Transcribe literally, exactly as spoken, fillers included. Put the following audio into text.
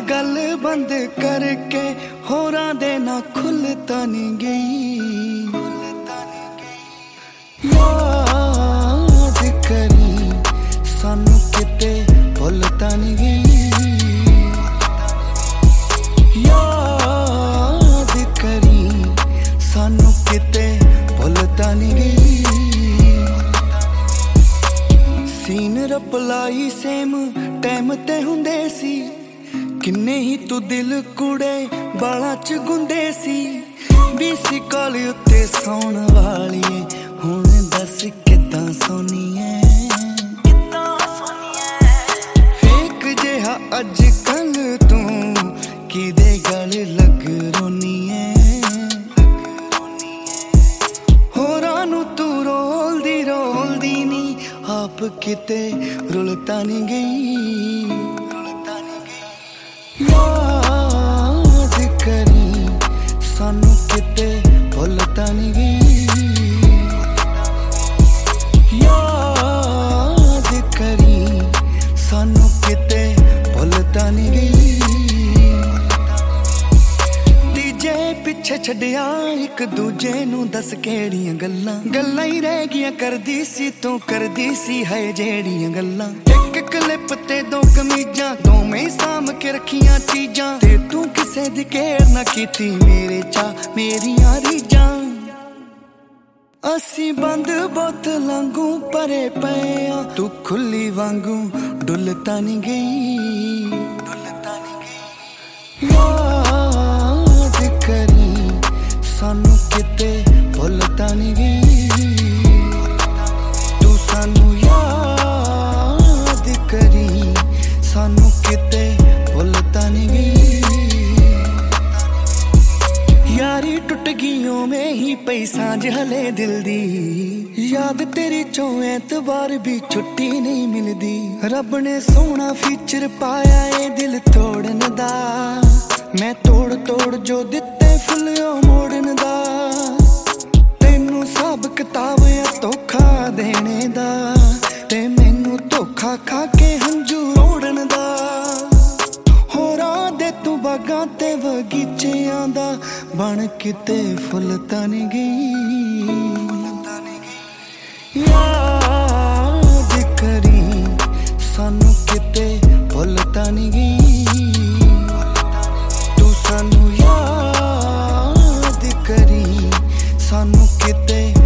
गल बंद करके होरां दे ना खुलता नहीं गई। याद करी सानू किते भुलता नहीं गई। याद करी सानू किते भुलता नहीं गई। सीन रपलाई सेम टाइम ते हुंदे सी, किन्ने ही तू दिल कुड़े बाला च गुंदे सी। बीसी कॉल उत्ते सौण वाली हुण दस किदां सोनी है, फेक जिहा अज कल तू किदे गल लग रोनी है। होरां नू तू रोलदी रोलदी नी आप किते रुलता नहीं गई। याद करी सानू किते भुलता नहीं गई। याद करी सानू किते भुलता नहीं गई। तीजे पिछे छड्डिया एक दूजे नू दस केड़ियां गल्लां गल्लां ही रह गियां करदी सी तू करदी सी है जेड़ियां गल्लां। एक क्लिप ते दो कमीजां दोवें साम के रखियां चीजां, ते तू किसे दी केयर ना कीती मेरे चा मेरियां रीजां। असी बंद बोतलांगू परे पे आ, तू खुली वांगू डुलता नहीं गई। याद करी सानू किते भुलता नहीं गई। तू सानू याद करी सानू किते भुलता नहीं गई। यारी टुट गईयों में ही पई सांझ हले दिल दी, याद तेरी चो एतबार भी छुट्टी नहीं मिलदी। रब ने सोना फीचर पाया ए दिल तोड़न दा, मैं तोड़ तोड़ जो दिते फुल्लियो मोड़न दा। तेनू सब किताब या धोखा देने दा, ते मैनू धोखा खा के हंजू रोड़न दा। होरां दे तू बागां ते बगीचियां दा बन किते फुलता नहीं गई। याद करी सानू किते भुलता नहीं गई। तू सानू याद करी सानू किते